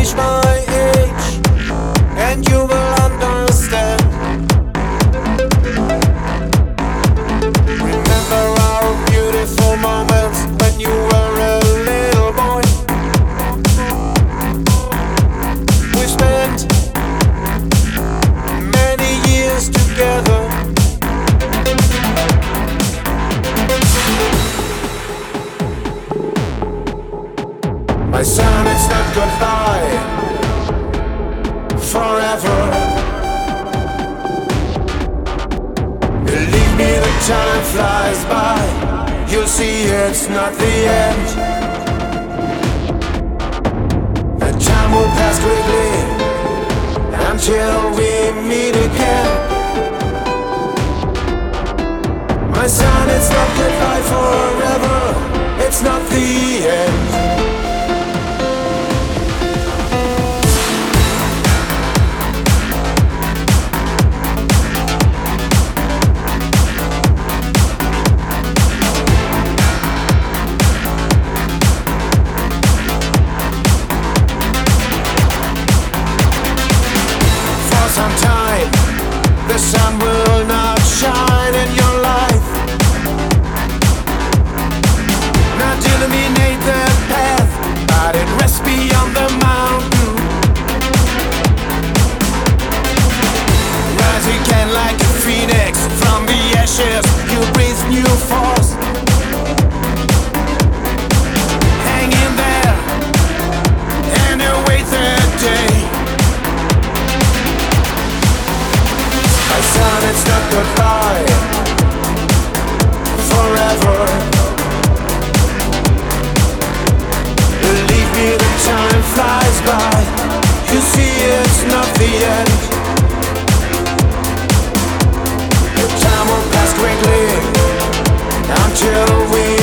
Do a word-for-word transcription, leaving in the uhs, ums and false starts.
reach my age, and you will understand. Remember our beautiful moments when you were a little boy. We spent many years together. My son, it's not goodbye forever. Believe me, the time flies by. You'll see it's not the end. The time will pass quickly until we meet again. My son, it's not goodbye forever. It's not the end. Sometime the sun will not shine in your life, not illuminate the path, but it rests beyond the mountain. Rise again like a phoenix from the ashes. You breathe new force. Hang in there and await the day. My son, it's not goodbye forever. Believe me, the time flies by. You see, it's not the end. The time will pass quickly until we